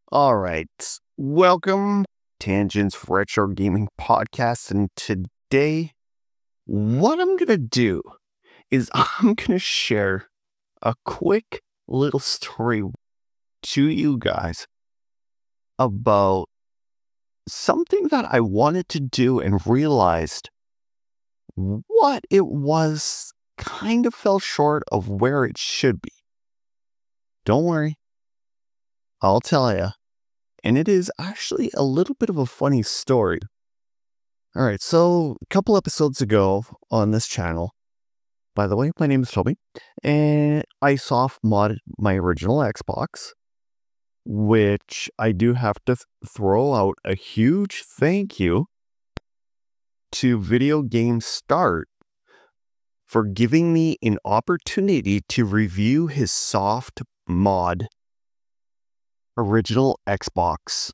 All right. Welcome Tangents Retro Gaming Podcast. And today, what I'm going to do is I'm going to share a quick little story to you guys about something that I wanted to do and realized what it was kind of fell short of where it should be. Don't worry, I'll tell you. And it is actually a little bit of a funny story. All right, so a couple episodes ago on this channel, by the way, my name is Toby, and I soft modded my original Xbox, which I do have to throw out a huge thank you to Video Game Start for giving me an opportunity to review his soft mod original Xbox,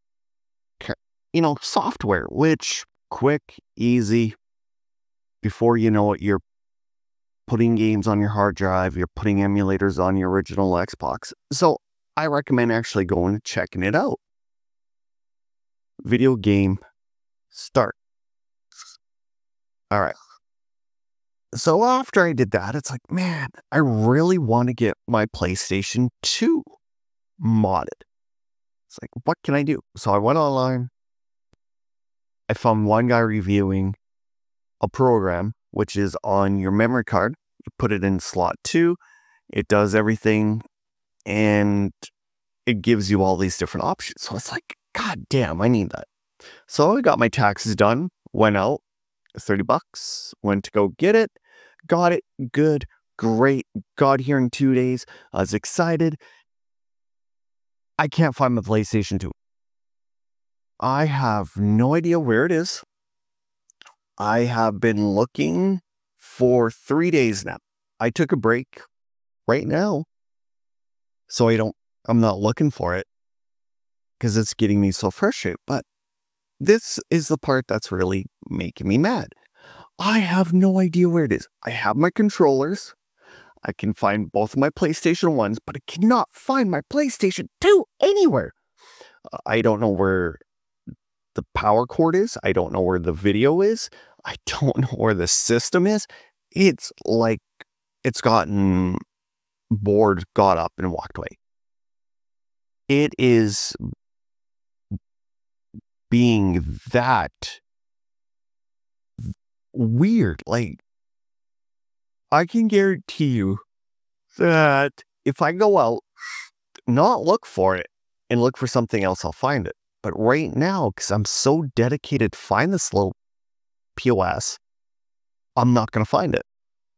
software, which quick, easy, before you know it, you're putting games on your hard drive, you're putting emulators on your original Xbox. So I recommend actually going and checking it out. Video Game Start. All right. So after I did that, it's like, man, I really want to get my PlayStation 2 modded. It's like, what can I do? So I went online. I found one guy reviewing a program, which is on your memory card. You put it in slot 2. It does everything, and it gives you all these different options. So it's like, God damn, I need that. So I got my taxes done, went out, $30, went to go get it, got it, good, great, got here in 2 days. I was excited. I can't find my PlayStation 2. I have no idea where it is. I have been looking for 3 days now. I took a break right now, so I'm not looking for it because it's getting me so frustrated. But this is the part that's really making me mad. I have no idea where it is. I have my controllers. I can find both of my PlayStation 1s, but I cannot find my PlayStation 2 anywhere. I don't know where the power cord is. I don't know where the video is. I don't know where the system is. It's like it's gotten bored, got up, and walked away. It is being that weird. Like, I can guarantee you that if I go out, not look for it, and look for something else, I'll find it. But right now, because I'm so dedicated to find this little POS, I'm not going to find it.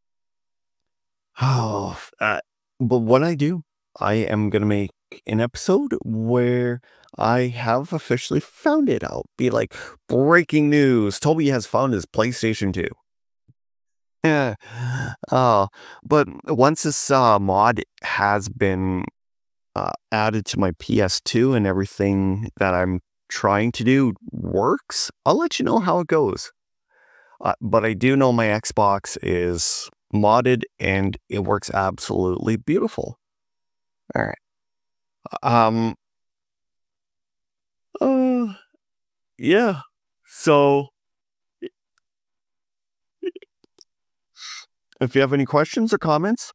Oh, but what I do, I am going to make an episode where I have officially found it out. Be like, breaking news, Toby has found his PlayStation 2. Yeah. But once this mod has been added to my PS2 and everything that I'm trying to do works, I'll let you know how it goes. But I do know my Xbox is modded and it works absolutely beautiful. All right. Yeah. So if you have any questions or comments,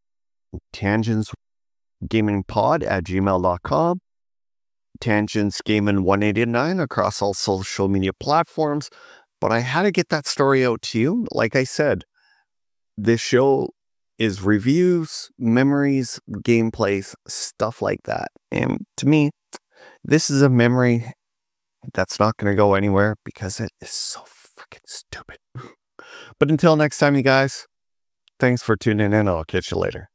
tangentsgamingpod@gmail.com, tangentsgaming189 across all social media platforms. But I had to get that story out to you. Like I said, this show is reviews, memories, gameplays, stuff like that. And to me, this is a memory that's not going to go anywhere because it is so freaking stupid. But until next time, you guys, thanks for tuning in. I'll catch you later.